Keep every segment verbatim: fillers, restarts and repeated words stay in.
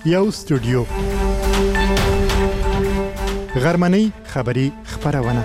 یو استودیو غرمنۍ خبری خبرونه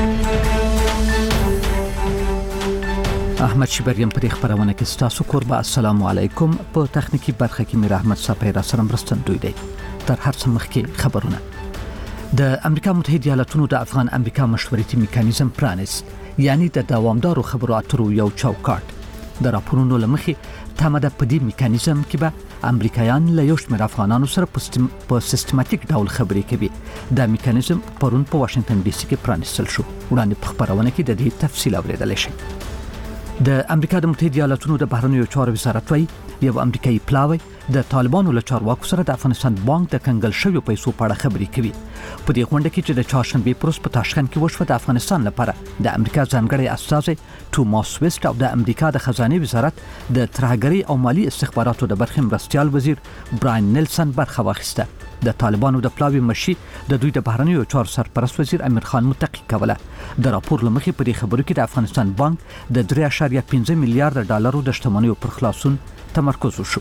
احمد شبریم پر خبرونه کې ستاسو قربا السلام علیکم. په تخنیکی برخه کې میر احمد صافی را سره مرستندوی دی. تر هر څه مخکې خبرونه. د امریکا متحده ایالاتونو د افغان امریکا مشورتي میکانیزم پرانیست، یعنی د دوامدارو خبرو اترو یو چوکاټ. د راپورونو لمخې تمه ده په دې میکانیزم کې به امریکایان له یو شمېر افغانانو سره په سیستماتیک ډول خبرې کوي. دا میکانیزم پرون په واشنگټن ډي سي کې پرانیستل شو. وړاندې په خبرونه کې د دې تفصیل اوریدل شي. د امریکا د متحده ایالاتونو د بهرنیو چارو وزارت وايي یو امریکایي پلاوی د طالبانو له چارواکو سره د افغانستان بانک د کنګل شویو پیسو په اړه خبرې کوي. په دې غونډه کې چې د چهارشنبه پروس په تاشکند کې وشوه، د افغانستان لپاره د امریکا ځانګړی استازی توماس ویسټ او د امریکا د خزانه وزارت د ترهګرۍ او مالی استخباراتو د برخې مرستیال وزیر براین نیلسن برخه واخیسته. د طالبانو د پلاوی مشي د دوی د بهرنیو چارو سرپرست وزیر امیر خان متقی کوله. د راپور لمخې په دې خبرو کې د افغانستان بانک د درې اعشاریه پنځه میلیارډ ډالرو د شتمنیو پر خلاصون تمرکز وشو.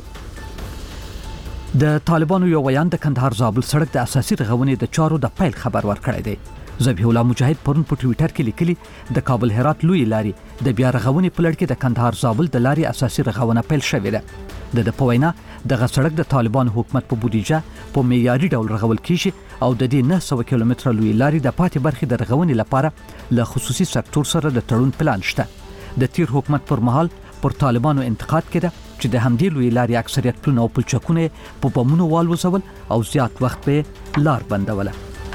د طالبانو یو ویان د کندهار زابل سړک د اساسي رغونې د چارو د پیل خبر ورکړی دی. ذبیح الله مجاهد پرون په ټوئیټر کې لیکلي د کابل هرات لوی لاري د بیا رغونې په لړ کې د کندهار زابل د لاري اساسي رغونه پیل شوې ده. د د پوینا دغه سړک د طالبان حکومت په بودیجه په معیاري ډول رغول کیږي او د دې نه سوه کیلومتره لوی لاري د پاتې برخې د رغونې لپاره له خصوصي سکتور سره د تړون پلان شته. د تیر حکومت پر مهال پر طالبانو انتقاد کړه چې د همدې لوی لاري اکثریت پلونه او پلچکونه په بمونو والوزول او زیات وخت به لار بندوله.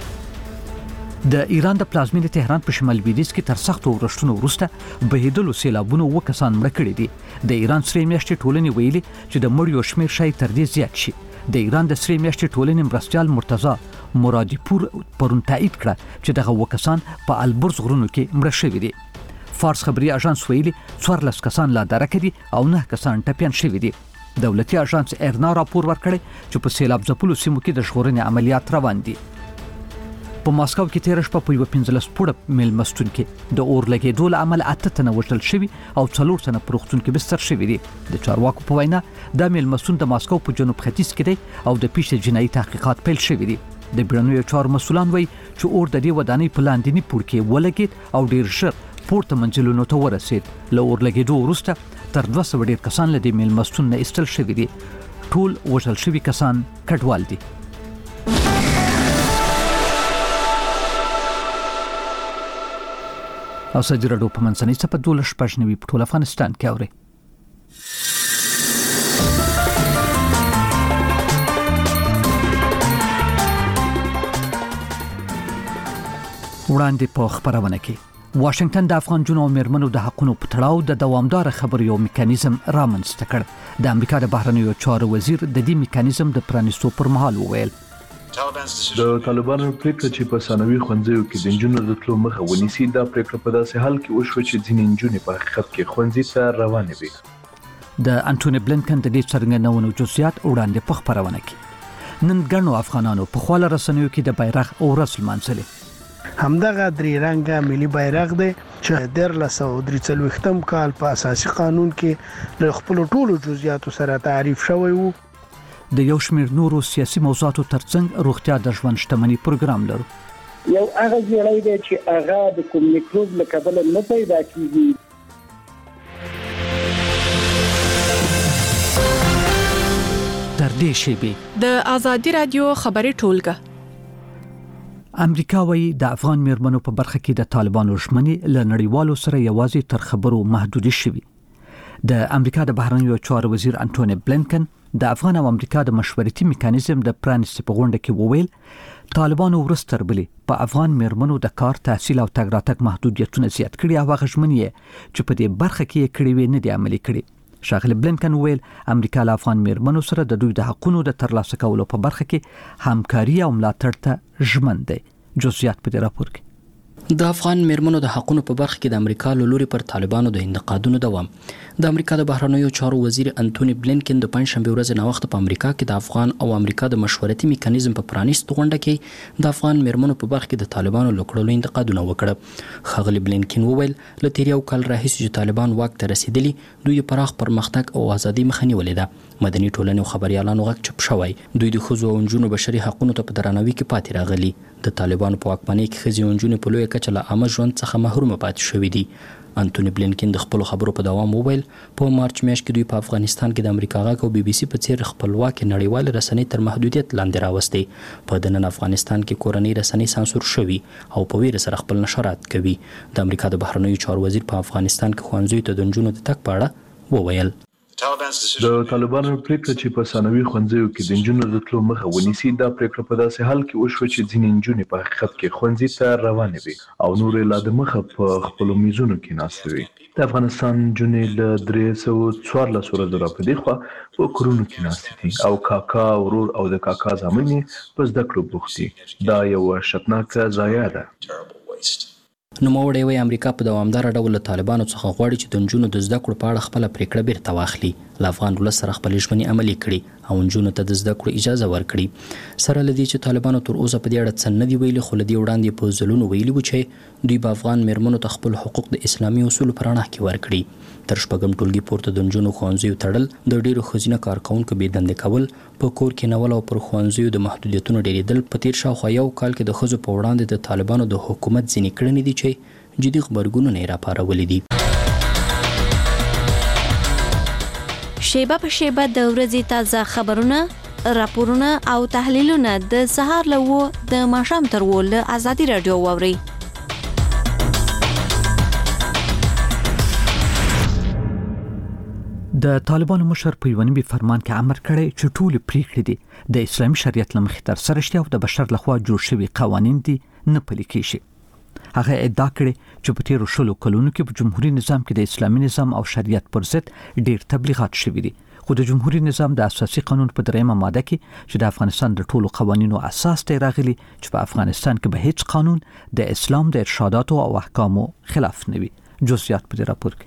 د ایران د پلازمینې تهران په شمال لویدیځ کې تر سختو ورښتونو وروسته بهیدلو سیلابونو اووه کسان مړه کړي دي. د ایران سرې میاشتې ټولنې ویلي چې د مړیو شمېر شاید تر دې زیات شي. د ایران د سرې میاشتې ټولنې مرستیال مرتضی مرادي پور پرون تایید کړه چې دغه اووه کسان په البرز غرونو کې مړه شوي دي. فارس خبري اژانس ویلي څوارلس کسان لا درکه دي او نه کسان ټپیان شوي دي. دولتي اژانس ایرنا راپور ورکړی چې په سیلاب ځپلو سیمو کې د ژغورنې عملیات روان دي. په ماسکو کې تیر شپه په یو پنځلس پوړه میلمستون کې د اور لګېدو له امله اته تنه وژل شوي او څلور تنه په روغتون کې بستر شوي دي. د چارواکو په وینا دا میلمستون د ماسکو په جنوب ختیځ کې دی او د پیښې جنایي تحقیقات پیل شوي دي. د بیړنیو چارو مسؤلان وایي چې اور د دې ودانۍ په لاندني پوړ کې ولګېد او ډیر ژر پورته منزلونو ته ورسېد. له اور لګېدو وروسته تر دوه سوه ډیر کسان له دې میلمستون نه ایستل شوي دي. ټول وژل شوي کسان کډوال دي. او سجل راډیو په منځنۍ څپه دولس شپږ نوي په ټول افغانستان کې اوري. وړاندې په خبرونه کې واشنگټن د افغان جنو میرمنو د حقونو په تړاو د دوامدار خبرو یو میکانیزم رامنځته کړ. د امریکا د بهرنیو چارو وزیر د دې میکانیزم د پرانیستو پر مهال وویل د طالبانو پریکړه چې په ثانوي ښوونځیو کې د نجونو د تلو مخه ونیسي، دا پریکړه په داسې حال کې وشوه چې ځینې نجونې په حقیقت کې ښوونځي ته روانې وې. د انټونی بلنکن د دې څرګندونو جزئیات وړاندې په خبرونه کې. نن ګڼو افغانانو په خواله رسنیو کې د بیرغ اورس لمانځلې. همدغه درې رنګه ملي بیرغ دی چې د دیارلس سوه درې څلوېښتم کال په اساسي قانون کې له خپلو ټولو جزئیاتو سره تعریف شوی و. د یو شمېر نورو سیاسي موضوعاتو ترڅنګ روغتیا د ژوند شتمنۍ پروګرام لرو. یو هغه ځای دی چې هغه د کوم میکروب له کبله نه پیدا کیږي. تر دې شیبې د ازادي رادیو خبري ټولګه. امریکا وايي د افغان میرمنو په برخه کې د طالبانو ژمنې له نړیوالو سره یوازې تر خبرو محدودې شوي. د امریکا د بهرنیو چارو وزیر انټونی بلنکن د افغان او امریکا د مشورتي میکانیزم د پرانیستې په غونډه کې وویل طالبانو ورستر بلی په افغان میرمنو د کار، تحصیل او تګ راتګ محدودیتونه زیات کړي او هغه ژمنې چې په دې برخه کې کړي وي نه دي عملي کړي. ښاغلی بلنکن وویل امریکا له افغان میرمنو سره د دوی د حقونو د ترلاسه کولو په برخه کې همکاري او ملاتړ ته ژمن دی. جزئیات په دې راپور کې. د افغان میرمنو د حقونو په برخه کې د امریکا له لوري پر طالبانو د انتقادونو دوام د امریکا د بهرنیو چارو وزیر انټونی بلینکن د پنځشنبه ورځ نه وخت په امریکا کې د افغان او امریکا د مشورتي میکانیزم په پرانیست غونډه کې د افغان میرمنو په برخه کې د طالبانو لکړلو انتقادونه وکړه. ښاغلي بلینکن وویل له تیر یو کال راهیسې چې طالبان واک ته رسیدلي دوی د پراخ پرمختګ او ازادي مخه نیولې ده. مدني ټولنې او خبريالانو غږ چپ شوی. دوی د ښځو او نجونو بشري حقوقو ته په درناوي کې پاتې راغلي. د طالبانو په واکمنۍ کې ښځې او نجونې په لویه کچه له عامه ژوند څخه محرومه پاتې شوي دي. انټونی بلینکن د خپل خبرو په دوام وویل په مارچ میاشت کې دوی په افغانستان کې د امریکا غږ او بي بي سي په څیر خپلواکي نړیوال رسنۍ تر محدودیت لاندې راوستي. په دنن افغانستان کې کورنۍ رسنۍ سانسور شوي او په ویره سره خپل نشرات کوي. د امریکا د بهرنیو چارو وزیر په افغانستان کې ښوونځیو ته د نجونو د تګ په اړه وویل. د طالبانو پریکړه چې په ثانوي ښوونځیو کې د نجونو د تلو مخه ونیسي دا پریکړه په داسې حال کې وشوه چې ځینې نجونې په حقیقت کې ښوونځي ته روانې وي او نورې لا د مخه په خپلو میزونو کې ناستې وي. د افغانستان نجونې له درې سوه څوارلس ورځو راپدې خوا په کورونو کې ناستې دي او کاکا ورور او د کاکا زامن یې په زده کړو بوخت دي. دا یوه شرمناکه ضایعه ده. نوموړی وایي امریکا په دوامداره ډول له طالبانو څخه غواړي چې د نجونو د زده کړو په اړه خپله پریکړه بیرته واخلي. له افغان ولس سره خپلې ژمنې عملي کړي او نجونو ته د زده کړو اجازه ورکړي. سره له دې چې طالبانو تر اوسه په دې اړه څه نه دي ویلي خو له دې وړاندې په ځلونو ویلي وو چې دوی به افغان میرمنو ته خپل حقوق د اسلامي اصولو په رڼا کې ورکړي. تر شپږم ټولګي پورته د نجونو ښوونځیو تړل، د ډیرو ښځینه کارکوونکو بې دندې کول، په کور کې نول او پر ښوونځیو د محدودیتونو ډیریدل په تیر شاوخوا یو کال کې د ښځو په وړاندې د طالبانو د حکومت ځینې کړنې دي چې جدي خبرګونونه یې راپارولي دي. شیبه په شیبه د ورځې تازه خبرونه، راپورونه او تحلیلونه د سهار له وو د ماښام تر وو له ازادي رادیو واورئ. د طالبانو مشر په یو نوي فرمان کې امر کړی چې ټول پریکړې دي د اسلامي شریعت له مخې تر سره شي او د بشر لخوا جوړ شوي قوانین دي نه پلي کیږي. هغه ادعا کړې چې په تیرو شلو کلونو کې په جمهوریت نظام کې د اسلامي نظام او شریعت پر ضد ډېر تبلیغات شوي دي. خو د جمهوریت نظام د اساسي قانون په دریمه ماده کې چې د افغانستان د ټولو قوانینو اساس دی راغلي چې په افغانستان کې به هیڅ قانون د اسلام د ارشاداتو او احکامو خلاف نه وي. جزئیات په دې راپور کې.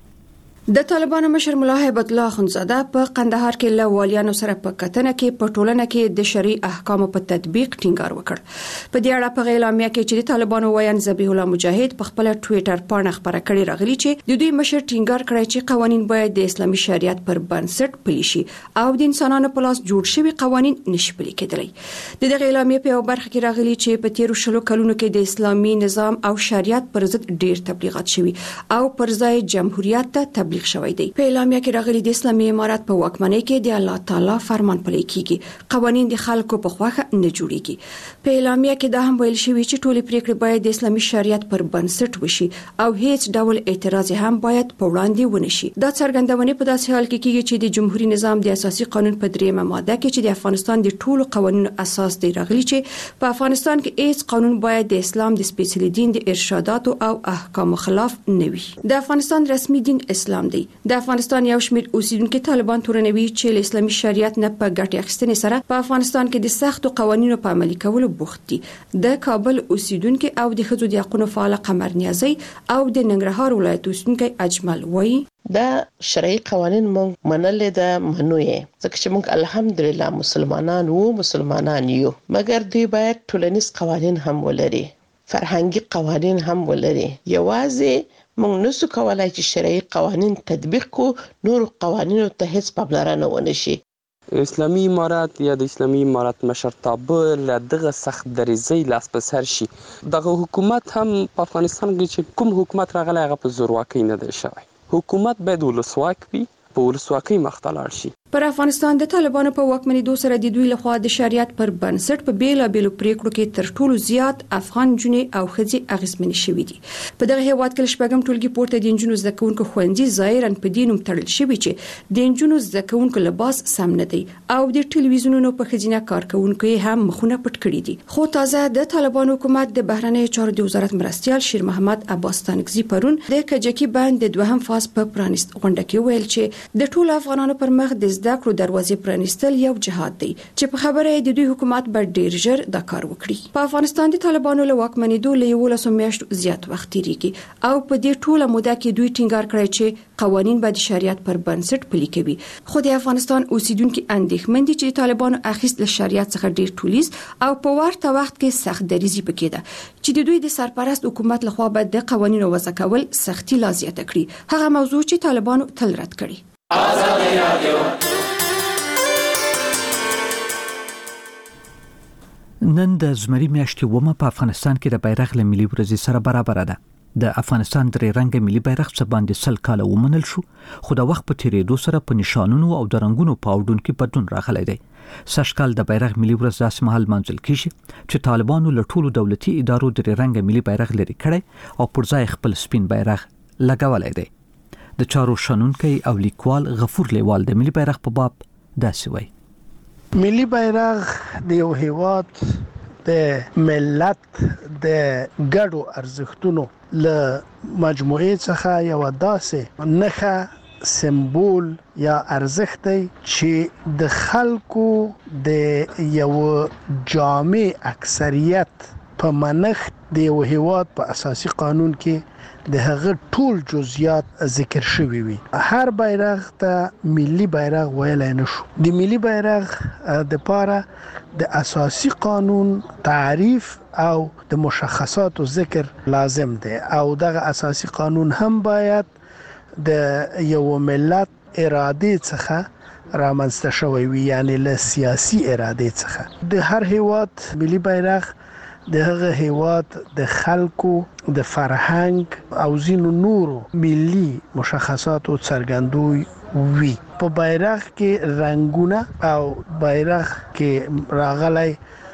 د طالبانو مشر ملا هیبت الله اخندزاده په قندهار کې له والیانو سره په کتنه کې په ټولنه کې د شرعي احکامو په تطبیق ټینګار وکړ. په دې اړه په اعلامیه کې چې د طالبانو وایي ذبیح الله مجاهد په خپل ټوئیټر پاڼه خبره کړې راغلي چې د دوی مشر ټینګار کړی چې قوانین باید د اسلامي شریعت پر بنسټ پلي شي او د انسانانو په لاس جوړ شوي قوانین نشي پلي کېدلی. د دغه اعلامیه په یو برخه کې راغلي چې په تیرو شلو کلونو کې د اسلامي نظام او شریعت پر ضد ډېر تبلیغات شوي او پر ځای جمهوریت ته تبلیغ شوی دی. په اعلامیه کې راغلي د اسلامي امارات په واکمنۍ کې د الله تعالی فرمان پلي کیږي، قوانین د خلکو په خواخه نه جوړیږي. په اعلامیه کې دا هم ویل شوی چې ټولې پریکړې باید د اسلامي شریعت پر بنسټ وشي او هیڅ ډول اعتراض هم باید په وړاندې ونه شي. دا څرګندونه په داسې حال کې کیږي چې د جمهوریت نظام د اساسي قانون په دریمه ماده کې چې د افغانستان د ټولو قوانینو اساس دی راغلي چې په افغانستان کې هیڅ قانون باید د اسلام د سپیڅلي دین د ارشاداتو او احکامو خلاف نه وي. د افغانستان رسمي دین اسلام دی. د افغانستان یو شمېر اوسیدونکو طالبان تورنوي چې له اسلامي شریعت نه په ګټې اخیستنې سره په افغانستان کې د سختو قوانینو په عملي کولو بوخت دي. د کابل اوسیدونکو او د ښځو د حقوقو فعال قمر نیازي او د ننګرهار ولایت اوسیدونکو اجمل وایي دا شرعي قوانین مونږ منلې ده منو یې ځکه چې مونږ الحمدلله مسلمانان وو مسلمانان یو، مګر دوی باید ټولنیز قوانین هم ولري، فرهنګي قوانین هم ولري. یوازې مونږ نسو کولای چې شرعي قوانین تطبیق کو نور قوانینو ته هیڅ پاملرنه ونه شي. اسلامي امارات یا د اسلامي امارات مشرتابه له دغه سخت دریځۍ لاس په سر شي. دغه حکومت هم په افغانستان کې چې کوم حکومت راغلی هغه په زورواکۍ نه دی شوی. حکومت باید ولسواک وي، په ولسواکۍ مخ ته لاړ شي. پر افغانستان د طالبانو په واکمنېدو سره د دوی لخوا د شریعت پر بنسټ په بیلابېلو پریکړو کې تر ټولو زیات افغان جنې او ښځې اغېزمنې شوي دي. په دغه هېواد کې شپږم ټولګي پورته د نجونو زده کوونکو ښوونځي ظاهراً په دې نوم تړل شوي چې د نجونو زده کوونکو لباس سم نه دی او د ټلویزیونونو په ښځینه کارکوونکو هم مخونه پټ کړي دي. خو تازه د طالبانو حکومت د بهرنیو چارو د وزارت مرستیال شیر محمد عباس تانکزي پرون د کجکي بند د دوهم فاز په پرانیست غونډه کې ویل چې د ټولو افغانانو پر مخ د زده کړو دروازې پرانیستل یو جهاد دی چې په خبره د دوی حکومت به ډیر ژر دا کار وکړي. په افغانستان د طالبانو له واکمنېدو له یولسو میاشتو زیات وخت تیریږي او په دې ټوله موده کې دوی ټینګار کړی چې قوانین به د شریعت پر بنسټ پلي کوي. خو د افغانستان اوسیدونکو اندېښمن دي چې طالبانو اخیست له شریعت څخه ډیر ټولیز او په ورته وخت کې سخت دریزي پکې ده چې د دوی د سرپرست حکومت لخوا به د قوانینو وضع کول سختي لا زیاته کړي. هغه موضوع چې طالبانو تل رد کړي. آزادي رادیو نن د زمري میاشتې ومه په افغانستان کې د بیرغ له ملي ورځې سره برابر ده. د افغانستان درې رنګه ملي بیرغ څخه باندې سل کاله ومنل شو، خو د وخت په تیریدو سره په نشانونو او د رنگونو په اوډون کې بدلون راغلی دی. سږکال د بیرغ ملي ورځ داسې مهال منځل کیږي چې طالبانو له ټولو دولتي ادارو درې رنګه ملي بیرغ لري کړی او پر ځای خپل سپین بیرغ لګولای دی. د چارو شنونکي او لیکوال غفور لیوال د ملي بیرغ په باب داسې وایي: ملي بیرغ د یو هیواد د ملت د ګډو ارزښتونو له مجموعې څخه یو داسې نښه سمبول یا ارزښت دی چې د خلکو د یو جامع اکثریت په منښت د یو هیواد په اساسي قانون کې د هغه ټول جزئیات ذکر شوی وي. هر بیرغ ته ملي بیرغ ویلای نشو. د ملي بیرغ د پاره د اساسي قانون تعریف او د مشخصاتو ذکر لازم دی او دغه اساسي قانون هم باید د یو ملت اراده څخه رامنځته شوی وي، یعنی له سیاسي اراده څخه. د هر هیواد ملي بیرغ د هغه هیواد د خلکو د فرهنګ او زینو نورو ملي مشخصاتو څرګندوي وي. په بیرغ کې رنگونه او بیرغ کې راغلي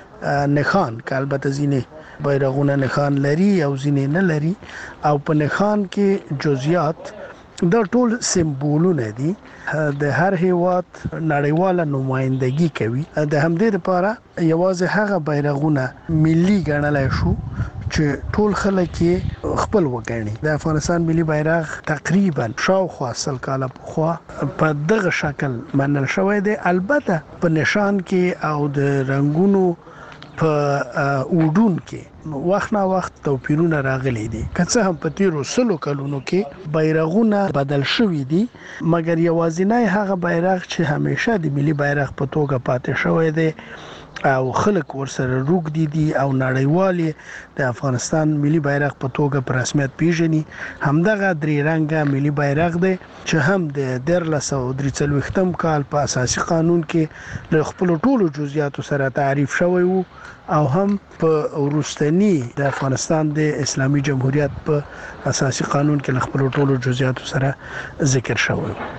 نښان، که البته ځینې بیرغونه نښان لري او ځینې نه لري، او په نښان کې جزئیات دا ټول سمبولونه دي د هر هیواد نړیواله نمائندګي کوي. د همدې لپاره یوازې هغه بیرغونه ملي ګڼلای شو چې ټول خلک یې خپل وګڼي. د افغانستان ملي بیرغ تقریبا شاوخوا سل کاله پخوا په دغه شکل منل شوی دی. البته په نشان کې او د رنگونو په اوډون کې وخت نه وخت توپیرونه راغلي دي. که څه هم په تیرو سلو کلونو کې بیرغونه بدل شوي دي، مګر یوازینی هغه بیرغ چې همیشه د ملي بیرغ په توګه پاتې شوی دی او خلک ورسره روږدي دي او نړیوال د افغانستان ملي بیرغ په توګه په رسمیت پیژني، همدغه درې رنګه ملي بیرغ دی چې هم د دیارلس سوه درې څلوېښتم کال په اساسي قانون کې له خپلو ټولو جزئیاتو سره تعریف شوی وو او هم په وروستني د افغانستان د اسلامي جمهوریت په اساسي قانون کې له خپلو ټولو جزئیاتو سره ذکر شوی وو.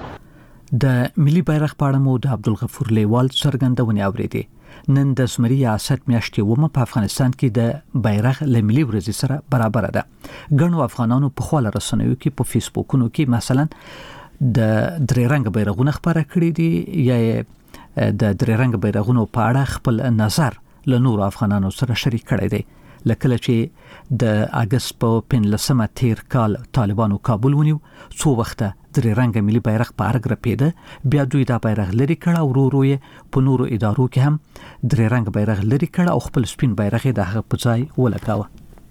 د ملي بیرغ په اړه مو د عبدالغفور لیوال څرګندونې اورېدې. نن د زمري ریاست میاشتې ومه په افغانستان کې د بیرغ له ملي ورځې سره برابر ده. ګڼو افغانانو په خپل رسنیو کې په فیسبوکونو کې مثلا د درې رنګ بیرغونه خبره کړې دي یا د درې رنګ بیرغونو په اړه خپل نظر له نور افغانانو سره شریک کړی دی. لکه چې د اگست په پنځلسمه تیر کال طالبانو کابل ونیو، څو وخته درې رنګه ملي بیرغ په ارګ رپېده، بیا دوی دا بیرغ لري کړ او ورو ورو یې په نورو ادارو کې هم درې رنګ بیرغ لري کړ او خپل سپین بیرغ یې د هغه په ځای ولګاوه.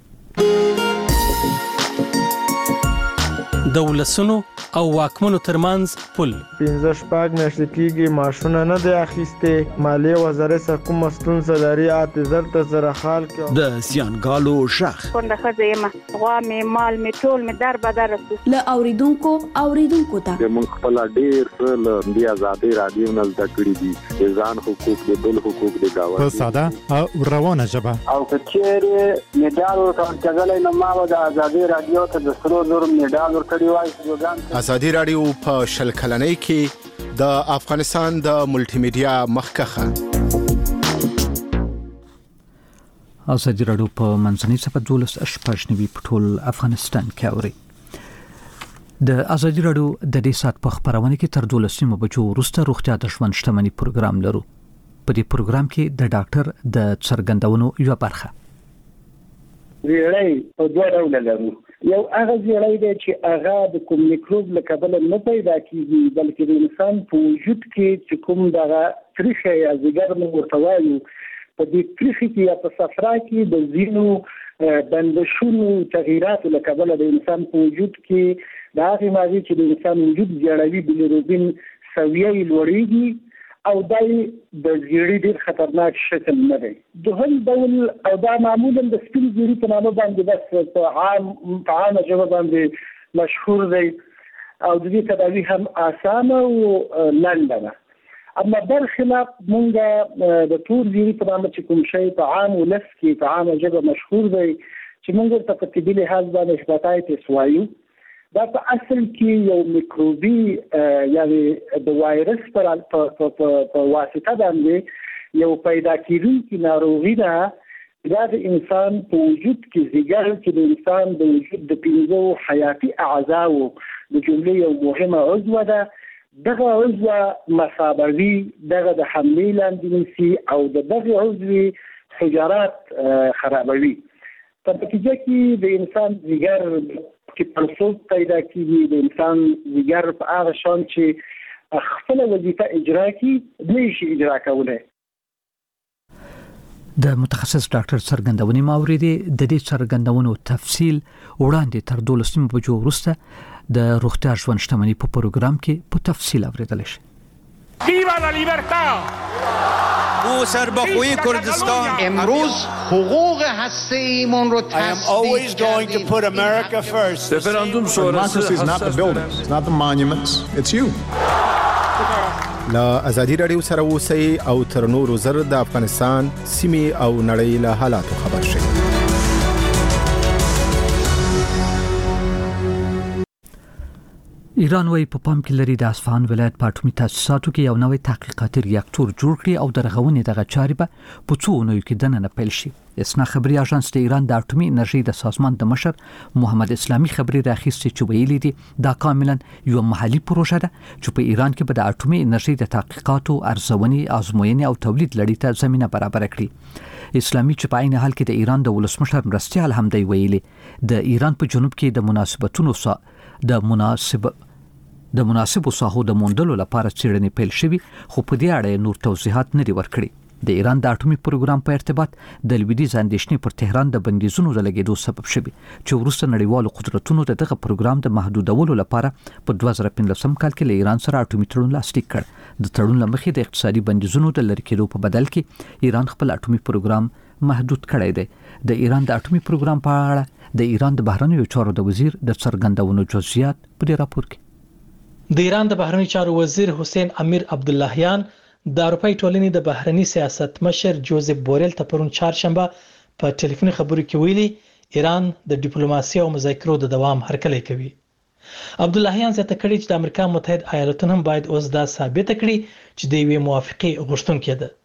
د ولسونو او واکمنو ترمنځ پل پنځه شپږ میاشتې کېږي معاشونه نه دی اخیستې. مالیې وزارت سره کومه ستونزه لري، اته زر ته زره خال کې د زیانګالو شخ کونډه ښځه یم، غوا مې مال مې ټول مې در بدر رسو له اوریدونکو اوریدونکو ته موږ خپل ډیر څه له دې آزادۍ رادیو نه زده کړي دي، د ځان حقوق د بل حقوق د گاونډي په ساده او روانه ژبه. او کچېره میډال ورکړل نو ما د آزادۍ رادیو ته د سرو زر میډال ورکړی وای. آزادي رادیو په شل کلنۍ کې د افغانستان د ملټي میډیا مخکخه. آزادي رادیو په منځنۍ صفحه دولس شپږ نوي په ټول افغانستان کې اوري. د آزادي رادیو د دې سات په خبرونه کې تر دولسمه بجو وروسته روغتیا د ژوند شتمنۍ پروګرام لرو. په دې پروګرام کې د ډاکټر د څرګندونو یو برخه ویړی په دوه ډول لرو. یو هغه زیړی دی چې هغه د کوم میکروب له کبله نه پیدا کیږي بلکې د انسان په وجود کې چې کوم دغه تریخه یا ځیګر موږ ورته وایو په دې تریخه کې یا په صفرا کې د ځینو بندشونو تغییراتو له کبله د انسان په وجود کې د هغې ماضي چې د انسان وجود زیړوي بلیروبین سویه یې لوړېږي او دا د زیړي ډېر خطرناک شکل نه دی. دوهم ډول او دا معمولا د سپین زیړي په نامه باندې بس په عام په عامه ژبه باندې مشهور دی او د دې تداوي هم اسانه او لنډه ده. اما برخلاف مونږ د تور زیړي په نامه چې کوم شی په عام ولس کې په عامه ژبه مشهور دی چې مونږ ورته په طبي لحاظ باندې هپاتایتس وایو، دا په اصل کې یو میکروبي یعنی د وایرس پر په واسطه باندې یو پیدا کیدونکې ناروغي ده. دا د انسان په وجود کې ځیګر چې د انسان د وجود د پنځو حیاتي اعضاو د جملې یو مهمه عضو ده. دغه عضو مصابوي، دغه د حملې لاندې نیسي او د دغه عضو حجرات خرابوي. په نتیجه کې د انسان ځیګر چې پرسوب پیدا کیږي، د انسان ځیګر په هغه شان چې خپل وظیفه اجرا کړي نه شي اجرا کولای. د متخصص ډاکټر څرګندونې ماوریدي د دې څرګندونو تفصیل وړاندې تر دولسمې بجو وروسته د روغتیا ژوند شتمنۍ په پروګرام کې په تفصیل اوریدل شي. ویوا لا لیبرتا او سربخوی کردستان امروز حقوق هسته‌ایمون رو always going to put America first. Referendum sonrası is not the buildings, it's not the monuments, it's you. لا ازادي رادیو سره اوسئ او تر نورو زر د افغانستان سیمې او نړۍ له حالاتو خبر شئ. ایران وايي په پام کې لري د اصفهان ولایت په اټومي تاسیساتو کې یو نوې تحقیقاتي ریاکټور جوړ کړي او د رغونې دغه چارې به په څو اونیو کې دننه پیل شي. اسنا خبري اژانس د ایران د اټومي انرژي د سازمان د مشر محمد اسلامي خبري راخیستي چې ویلي دي دا کاملا یو محلي پروژه ده چې په ایران کې به د اټومي انرژي د تحقیقاتو، ارزونې، آزموینې او تولید لړۍ ته زمينه برابر کړي. اسلامي چې په عین حال کې د ایران د ولسمشر مرستيال هم دی ویلي د ایران په جنوب کې د مناسبتونو سره د مناسب د مناسبو ساحو د موندلو لپاره څېړنې پیل شوي، خو په دې اړه نور توضیحات نه دي ورکړي. د ایران د اټومي پروګرام په ارتباط د لویدیځ اندېښنې پر تهران د بندیزونو د لګېدو سبب شوي چې وروسته نړیوالو قدرتونو دغه پروګرام د محدودولو لپاره په دوه زره پنځلسم کال کې له ایران سره اټومي تړون لاسلیک کړ. د تړون له مخې د اقتصادي بندیزونو د لرې کېدو په بدل کې ایران خپل اټومي پروګرام محدود کړی دی. د ایران د اټومي پروګرام په اړه د ایران د بهرنیو چارو د وزیر د څرګندونو جزئیات په دې راپور کې. د ایران د بهرنی چارو وزیر حسین امیر عبداللهیان د اروپای ټولنې د بهرنی سیاست مشر جوزف بورل ته پرون چهارشنبه په ټلیفوني خبرو کې ویلي ایران د ډیپلوماسي او مذاکرو د دوام هرکلی کوي. عبداللهیان زیاته کړي چې د امریکا متحده ایالاتونو هم باید اوس دا ثابت کړي چې د یوې موافقه غوښتونکې ده.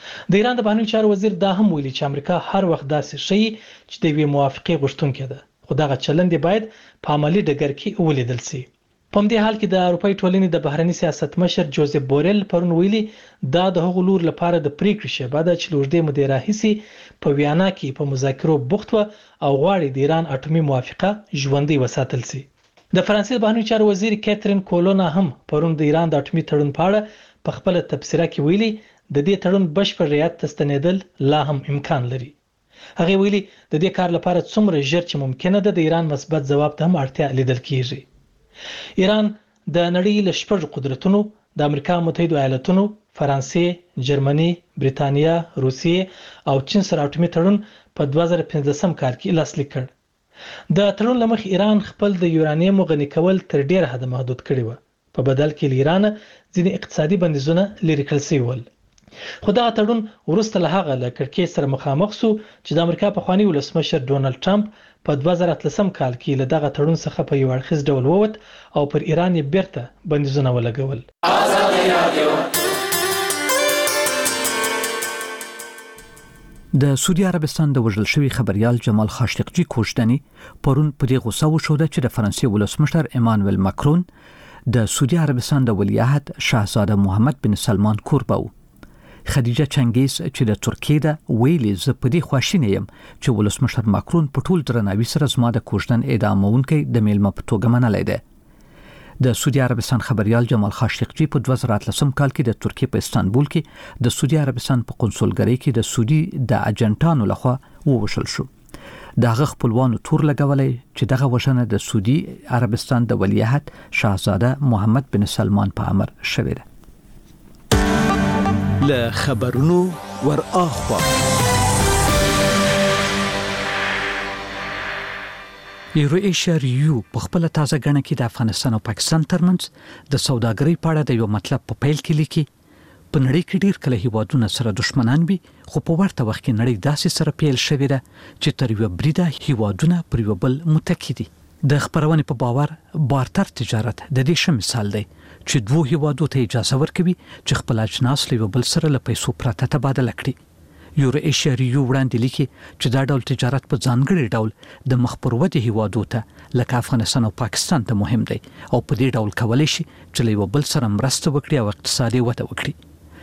د ایران د بهرنی چارو وزیر دا هم ویلي چې امریکا هر وخت داسې شي چې د یوې موافقه غوښتونکې ده، خو دغه چلند باید په عملی ډګر کې ولیدل شي. په دې حال کې د اروپای ټولنې د بهرنی سیاست مشر جوزف بورل پرون ویلي دا د هغو لور لپاره د پریکړې شبه ده چې لوړدې مودې راهیسي په ویانا کې په مذاکرو بوخت و او غواړي د ایران اټومي موافقه ژوندۍ وساتل شي. د فرانسې بهرنی چارو وزیر کاترین کولونا هم پرون د ایران د اټومي تړون په اړه په خپل تبصره کې ویلي د دې تړون بشپړ رعایت ته ستنېدل لا هم امکان لري. هغه ویلي د دې کار لپاره څومره ژر چې ممکنه ده د ایران مثبت ځواب ته هم اړتیا لیدل کیږي. ایران د نړۍ له شپږ قدرتونو د امریکا متحده ایالاتونو، فرانسې، جرمني، بریتانیا، روسیې او چین سره اټومي تړون په دوه زره پنځلسم کال کې لاسلیک کړ. د تړون لمخ ایران خپل د یورانیم غني کول تر ډیره حد محدود کړی و، په بدل کې ایران ځینې اقتصادي بندیزونه لرې کړل شوي ول. خو دا تړون ورسته له هغه له کړکېچ سره مخامخ شو چې د امریکا پخوانی ولسمشر ډونالد ټرمپ په دوه زره اتلسم کال کې له دغه تړون څخه په یو اړخیز ډول ووت او پر ایران یې بیرته بندیزونه ولګول. د سعودي عربستان د وژل شوي خبريال جمال خاشقجي کوژدني پرون په دې غوسه وشوده چې د فرانسې ولسمشر ایمانوئل ماکرون د سعودي عربستان د ولیعهد شاهزاده محمد بن سلمان کوربه خدیجه چنګیز چې د ترکیه ده ویلي زه په دې خواشینی یم چې ولسمشر ماکرون په ټول درناوي سره زما د کوژدن اعدامونکي د میلمه په توګه منلی دی. د سعودي عربستان خبريال جمال خاشقجي په دوه زره اتلسم کال کې د ترکیه په استانبول کې د سعودي عربستان په قونسلګرۍ کې د سعودي د اجنټانو لخوا ووشل شو. دغه خپلوانو تور لګولای چې دغه وژنه د سعودي عربستان د ولیعهد شاهزاده محمد بن سلمان په امر شوې ده. له خبرونو ور اخوا ایرو ایشیا ریو په خپل تازه غنه کې د افغانستان او پاکستان ترمنځ د سوداګرۍ په اړه د یو مطلب په پیل کې لیکي په نړۍ کې ډیر کله هیوادونه سره دښمنان وي خو په ورته وخت کې نړۍ داسې سره پیل شوې ده چې تر یو بریده هیوادونه پر یو بل متکی دي. د خبرونې په باور بارتر تجارت د دې ښه مثال دی چې دوه هیوادو ته اجازه ورکوي چې خپل اجناس له بل سره له پیسو پرته تبادله کړي. یورو ایشیا ریو وړاندې لیکي چې دا ډول تجارت په ځانګړي ډول د مخ پر ودې هیوادو ته لکه افغانستان او پاکستان ته مهم دی او په دې ډول کولی شي چې له بل سره مرسته وکړي او اقتصادي وده وکړي.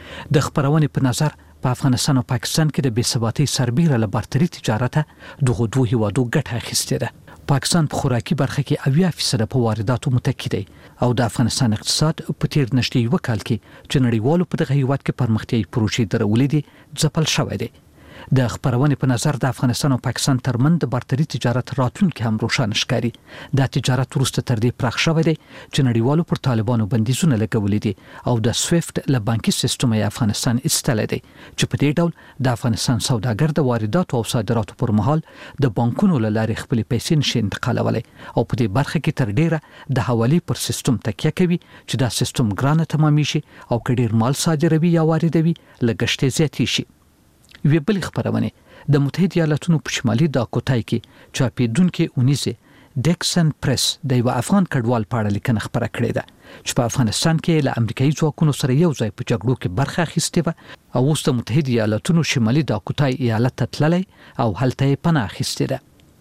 د خبرونې په نظر په افغانستان او پاکستان کې د بې ثباتۍ سربېره له بارتري تجارت دغه دوه هیوادو ګټه اخیستې ده. پاکستان په خوراکي برخه کې اویا فیصد په وارداتو متکی دی او د افغانستان اقتصاد په تیر نشټي یو کال کې چې نړیوالو په دغه هیواد کې پرمختیايي پروژې درولې دي ځپل شوی دی. د خبرونې په نظر د افغانستان او پاکستان ترمنځ د بارتري تجارت راتلونکي هم روښانه ښکاري. دا تجارت وروسته تر دې پراخ شوی دی چې نړیوالو پر طالبانو بندیزونه لګولې دي او د سویفت له بانکي سیستم یې افغانستان ایستلی دی چې په دې ډول د افغانستان سوداګر د وارداتو او صادراتو پر مهال د بانکونو له لارې خپل پیسې نشي انتقالولی او په دې برخه کې تر ډیره د حوالې پر سیستم تکیه کوي چې دا سیستم ګرانه تمامي شي او که ډیر مال صادروي یا واردوي لګښت زیاتی شي. وی بل خبرونه د متحده ایالاتونو په شمالي داکوتای کې چاپیدونکو اونیزه ډیکسن پریس د یو افغان کډوال په اړه لیکنه خبره کړې ده چې په افغانستان کې له امریکایي ځواکونو سره یو ځای په جګړو کې برخه اخیستې و او اوس د متحده ایالاتونو شمالي داکوتای ایالت ته تللی او هلته یې پناه اخیستې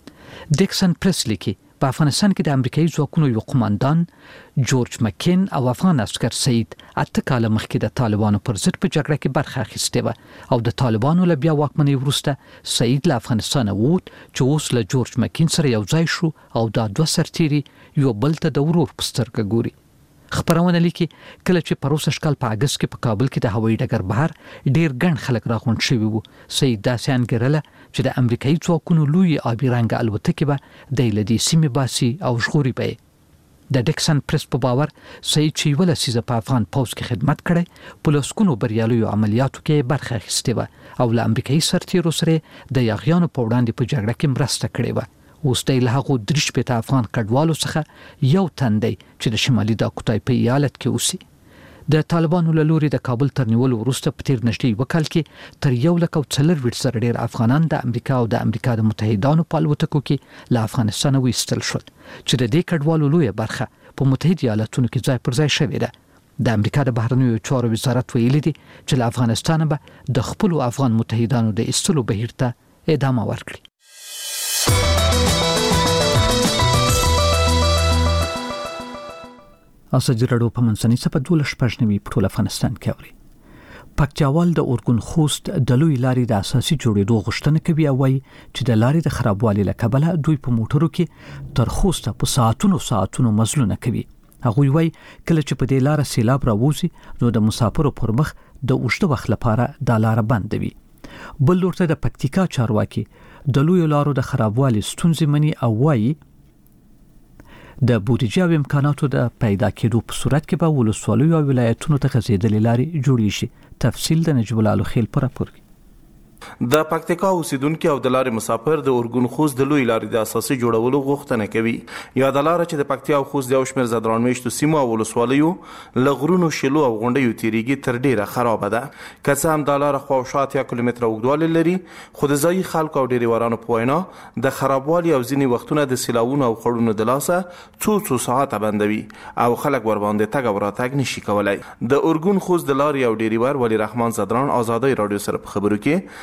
ده. ډیکسن پریس لیکي په افغانستان کې د امریکایي ځواکونو یو قوماندان جورج مکین او افغان عسكر سعید اته کال مخکې د طالبانو پر ضد په جګړه کې برخه اخیستې و او د طالبانو له بیا واکمنۍ وروسته سعید له افغانستان ووت چې اوس له جورج مکین سره یو ځای شو او دا دوه سرتیري یو بل ته د ورور په سترګه ګوري. خبرونه لیکي کله چې پروسه شکل په اگست کې په کابل کې د هوایي ډګر بهر ډیر ګڼ خلک راغونډ شوي وو. سعید داسې انګیرله چې د امریکایي ځواکونو لوی آبي رنګه الوتکې به د لدی سیمې باسي او ژغوري به. د ډیکسن پریس په باور سعید چې ولا سیزه په افغان پوز کې خدمت کړي په لسکونو بریالیو عملیاتو کې برخه اخیستې و او له امریکایي سرتیرو سره د یاغیانو په وړاندې په جګړه کې مرسته کړې و. اوس د له هغو درش په افغان کډوالو څخه یو تندی چې د شمالي داکوتای په ایالت کې اوسي. د طالبانو له لوري د کابل تر نیولو وروسته په تیر نشټي وکال کې تر یو لک او څلور ویټ سره ډیر افغانان د امریکا او د امریکا د متحدانو په الوتکو کې له افغانستان وایستل شول چې د دې کډوالو لوی برخه په متحده ایالاتونو کې ځای پر ځای شوې ده. د امریکا د بهرنیو چارو وزارت ویلي دي چې له افغانستان به د خپل افغان متحدانو د ایستلو بهیر ته ادامه ورکړي. اساجي رادیو په منځني سپه دولش پښنوي په ټول افغانستان کې اوري. پکتیاوال د اورګون خوست د لوی لارې د اساسي جوړېدو غوښتنه کوي او وايي چې د لارې د خرابوالي له کبله دوی په موټرو کې تر خوسته په ساعتونو ساعتونو مزلونه کوي. هغه وايي کله چې په دې لار سیلاب راوځي نو د مسافرو پر مخ د اوږده وخت لپاره د لار بندوي. بل لورته د پکتیکا چارواکي د لوی لارو د خرابوالي ستونزې مني او وايي د بودیجه او امکاناتو د پیدا کېدو په صورت کې به ولسوالیو او ولایتونو ته غځېدلې لارې جوړې شي. تفصیل د نجیب الله خیل پر راپور کې. د پکتیکا اوسیدونکو او د لارې مسافر د اورګون خوست د لوی لارې د اساسي جوړولو غوښتنه کوي. یا د لارې چې د پکتیا او خوست د اوشمیر زدران میشتو سیمو او ولسوالیو لغرونو شلو او غونډیو تیریږي تر ډیره خراب ده. که څه هم د لارې خو شاته کیلومتر اوږدوالی لري خو د ځایي خلکو او ډیریوارانو په وینا د خرابوالي او ځینې وختونه د سیلاوونو او خړونو د لاسه څو څو ساعته بندوي او خلک ور باندې تګ او راتګ نشي کولای. د اورګون خوست د لارې او ډیریوار ولی رحمان زدران آزادۍ رادیو سره په خبرو کې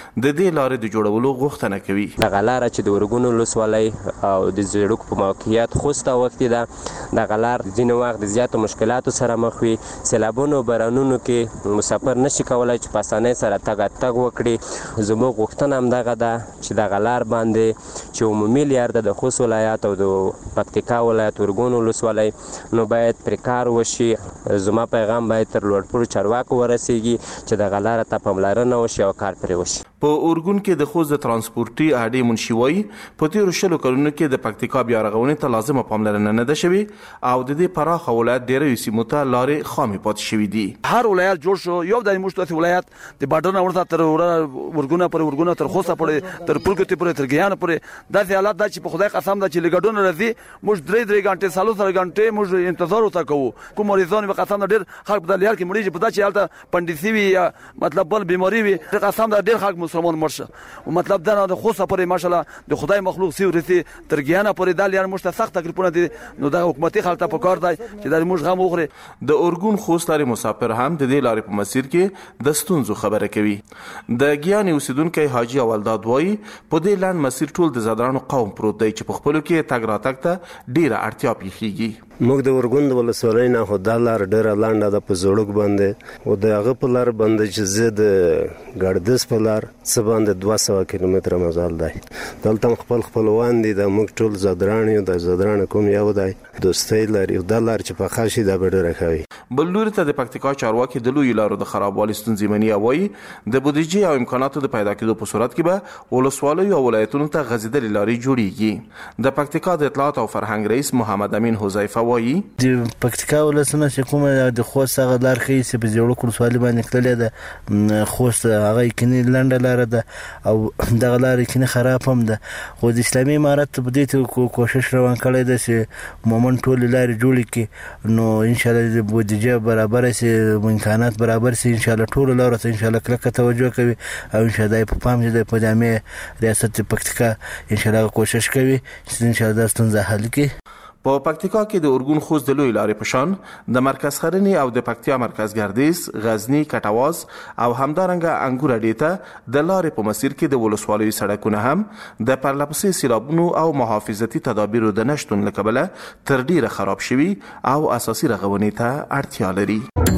د دې لارې د جوړولو غوښتنه کوي. دغه لاره چې د ورګونو ولسوالۍ او د زیړوک په موقعیت خوسته وختي ده، دغه لار ځینې وخت د زیاتو مشکلاتو سره مخ وي. سیلابونو بارانونو کې مسافر نشي کولی چې په اسانۍ سره تګ تګ وکړي. زموږ غوښتنه همدغه ده چې دغه لار باندې چې عمومي لار ده د خوست ولایت او د پکتیکا ولایت ورګونو ولسوالۍ، نو باید پرې کار وشي. زما پیغام باید تر لوړپوړو چارواکو ورسیږي چې دغه لاره ته پاملرنه وشي او کار پرې وشي. په اورګون کې د خوست د ترانسپورتي اډې منشي وایي په تیرو شلو کلونو کې د پکتیکا بیا رغونې ته لازمه پاملرنه نه ده شوې او د دې پراخه ولایت ډېرو سیمو ته لارې خامې پاتې شوي دي. هر ولایت جوړ شو، یو د موږ داسې ولایت د بارډر نه ورته تر ورګونه پورې ورګونه تر خوسته پورې تر پلکوتې پورې تر ګیان پورې داسې حالات ده چې په خدای قسم ده چې لګډونه راځي موږ درې درې غنټې سالو سره غنټې موږ انتظار وته کوو. کوم مریضان به قسم ده ډېر خلک په دلیار کې مړي په دا چې حالت پندسي وي یا مطلب بل بیماری وي قسم ده ډېر خلک مسلمان مرشه. مطلب دا د خوسته پورې ماشاءالله د خدای مخلوق سی ورسي تر ګیانه پورې دلیار موږ ته سخت تکلیفونه دي. نو دا حکومتي خلک په کار دی چې دا موږ غم وخوري. د اورګون خوست لارې مسافر هم د دې لارې په مسیر کې د ستونزو خبره کوي. د ګیانې اوسیدونکی حاجي اولداد وایي په دې لاند مسیر ټول د زدرانو قوم پروت دی چې په خپلو کې تګ راتګ ته ډیره اړتیا پیښیږي. موږ د ورګون د ولسوالۍ نه خو دا لار ډېره لنډه ده په زوړک باندې او د هغه په لار باندې چې زه د ګردس په لار څه باندې دوه سوه کیلومتره مزال دی. دلته خپل خپلوان دي، د موږ ټول زدران یو، د زدران کوم یو دی دوستۍ لري. دا لار چې په ښه شي دا به ډېره ښه وي. بل لوري ته د پکتیکا چارواکي د لویو لارو د خرابوالي ستونزې مني او وایي د بودیجې او امکاناتو د پیدا کېدو په صورت کې به ولسوالیو او ولایتونو ته غځېدلې لارې جوړیږي. د پکتیکا د اطلاعات او فرهنګ رئیس محمد امین حذیفه وایي د پکتیکا ولسونه چې کومه د خوست هغه لار ښیي چې په زیړوک ولسوالۍ باندې تللې ده. خوست هغه یقیني لنډه لاره ده او دغه لار یقیني خراب هم ده. خو د اسلامي امارت په دې ته کوشش روان کړی ده چې عموما ټولې لارې جوړې کړي، نو انشاءالله د بودیجه برابره سي، امکانات برابر سي. انشاءالله ټولو لارو ته انشاءالله کلکه توجه کوي او انشاءالله په پام دې په جامع ریاست پکتیکا انشاءالله کوشش کوي چې انشاءالله دا ستونزه حل کړي. په پکتیکا کې د اورګون خوست د لوی لارې په شان د مرکز خرنې او د پکتیا مرکز ګردیز، غزنی، کټواز او همدارنګه انګور اډې ته د لارې په مسیر کې د ولسوالیو سړکونه هم د پرلپسې سیلابونو او محافظتي تدابیرو د نشتون له کبله تر ډیره خراب شوي او اساسي رغونې ته اړتیا لري.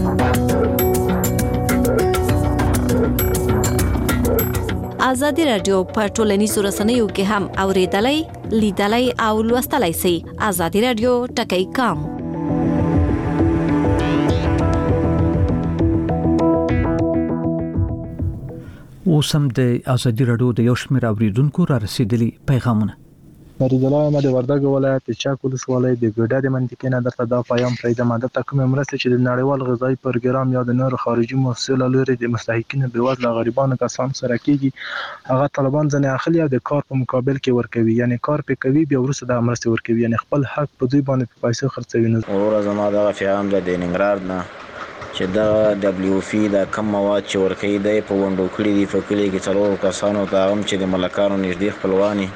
ازادي رادیو په ټولنیزو رسنیو کې هم اوریدلای، لیدلای او لوستلای شئ. ازادي رادیو ټکی کام. اوس هم د ازادي رادیو د یو شمېر اوریدونکو را رسیدلي پیغامونه. فرید الله احمد وردګ ولایت د چاک ولسوالۍ د ګډه د منطقې نه درته دا پیغام پرېږدم. دلته کومې مرستې چې د نړیوال غذایي پروګرام یا د نورو خارجي محصول له لوري د مستحقینو بېوزله غریبانو کسانو سره کېږي، هغه طالبان ځنې اخلي او د کار په مقابل کې ورکوي، یعنی کار پې کوي بیا وروسته د مرستې ورکوي، یعنی خپل حق په دوی باندې په پیسو خرڅوي. وروره زما دغه پیغام ده د ننګرهار نه چې د دبلیو فی د کم مواد چې ورکوي دی په ونډو کړي دي په کلي کې څلورو کسانو ته، هم چې د ملکانو نږدې خپلوان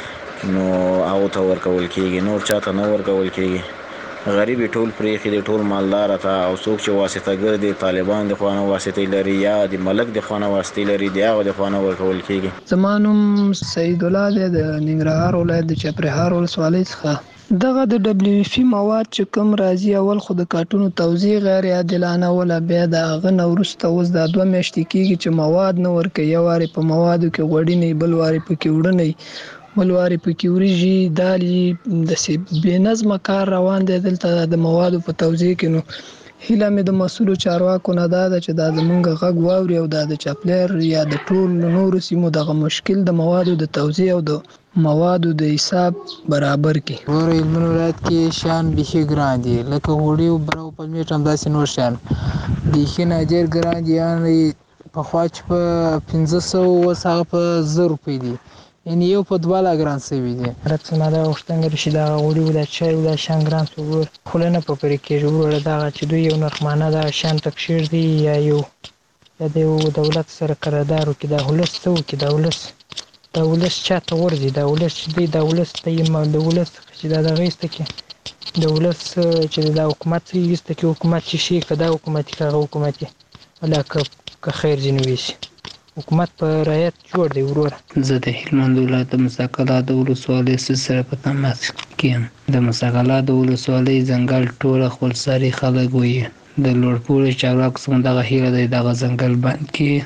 نو هغو ته ورکول کېږي، نور چا ته نه ورکول کېږي. غریب ټول پرېښي دي، ټول مالدار ته، او څوک چې واسطهګر دي طالبان د خوا نه واسطې لري یا د ملک د خوا نه واسطې لري د هغو د خوا نه ورکول کېږي. زما نوم سید الله دی د ننګرهار ولایت د چپرهار ولسوالۍ څخه. دغه د دبلیو اف مواد چې کوم راځي اول خو د کارتونو توزیع غیر عادلانه ولا بیا د هغه نه وروسته اوس دا دوه میاشتې کېږي چې مواد نه ورکوي. یو وارې په موادو کې غوړي نه، بل وارې پکې وړه نه، بل وارې پکې وریژې، دالې، داسې بې نظمه کار روان دی دلته د موادو په توزیع کې. نو هیله مې د مسؤلو چارواکو نه دا ده چې دا زمونږ غږ واوري او دا د چاپلر یا د ټول نورو سیمو دغه مشکل د موادو د توزیع او د موادو د حساب برابر کړي. ور هلمند ولایت کې شیان بیخي ګران دي، لکه غوړي او بره او پلمېټ همداسې نور شیان بیخي نه ډېر ګران دي. یعنې پخوا چې په پنځه سوه اوس هغه په زر روپۍ دي، یعنی یو په دوه لا ګران شوي دي. رڅونه دا غوښتنګ رشي دا غوړي ولا چای ولا شان ګران شو خوله نه په پرې کېږي. وروره دغه چې دوی یو نرخمانه دا شان تکشیر دي یا یو یا د یو دولت سره قرارداد وکړي. دا ولس څه وکړي؟ دا ولس دا ولس چا ته ورځي؟ دا ولس چې دی دا ولس ته یې د ولس چې دا دغه ایسته کړي، د ولس چې دا حکومت ایسته کړي، حکومت چې شي که دا حکومتي که هغه حکومتي ولا که که خیر ځینې ویسي. حکومت په رعایت جوړ دی وروره. زه د هلمند ولایت د مساقلا د ولسوالۍ سره په تماس کې یم. د مساقلا د ولسوالۍ ځنګل ټول خپلسري خلک وي. د لوړپوړي چارواکو څخه دغه هیله دی دغه ځنګل بند کړي.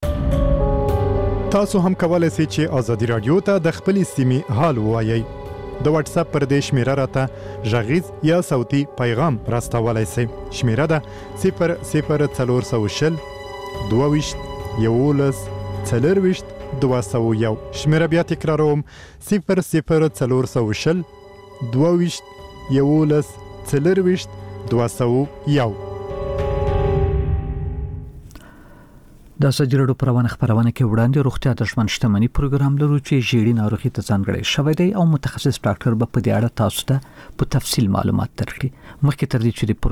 تاسو هم کولای شئ چې ازادي رادیو ته د خپلې سیمې حال ووایئ. د واتس اپ پر دې شمیره راته غږیز یا صوتي پیغام راستولای شئ. شمیره ده صفر صفر څلور سوه شل دوه ویشت یولس څلور ویشت دوه سوه یو. شمیره بیا تکراروم صفر صفر څلور سوه شل دوه ویشت یولس څلور ویشت دوه سوه یو. د ازادي راډیو پروانه خبرونه کې وړاندې روغتیا د ژوند شتمنۍ پروګرام لرو چې ژیړی ناروغي ته ځانګړی شوی دی او متخصص ډاکټر به په دې اړه تاسو ته په تفصیل معلومات درکړي. مخکې تر دې چې